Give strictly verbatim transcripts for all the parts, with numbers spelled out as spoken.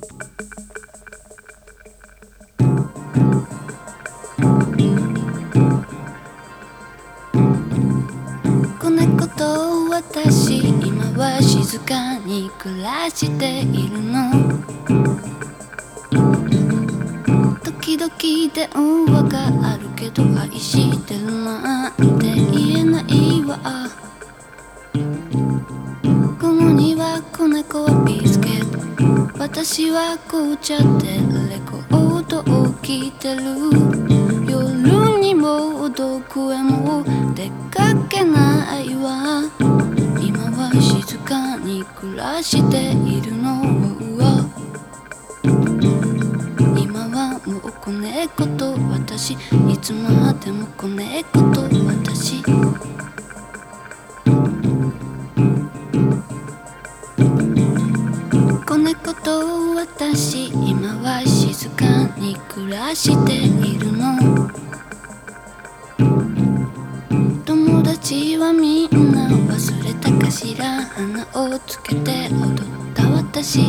子猫と私、今は静かに暮らしているの。時々電話があるけど、愛してるなんて言えないわ。午後には子猫はビスケット、私は紅茶でレコードを聴いてる。夜にもどこへも出かけないわ。今は静かに暮らしているの。今はもう子猫と私、いつまでも子猫と私。子猫と私、今は静かに暮らしているの。友達はみんな忘れたかしら、花をつけて踊った私。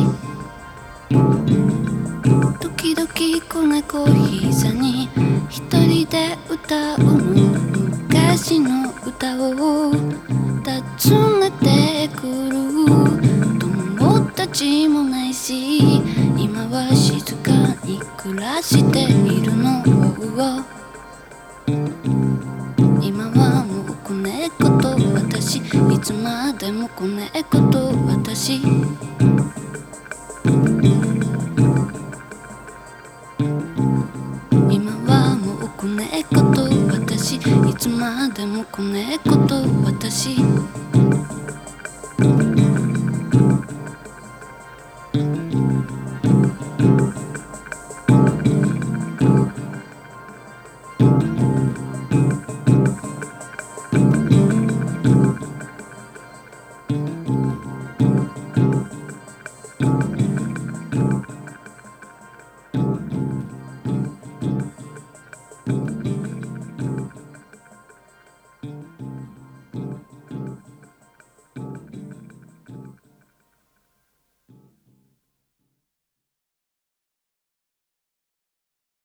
時々子猫膝に一人で歌うの、昔の歌を訪ねてくる。友達もないし、今は静かに暮らしているの。今はもう子猫と私、いつまでも子猫と私。今はもう子猫と私、いつまでも子猫と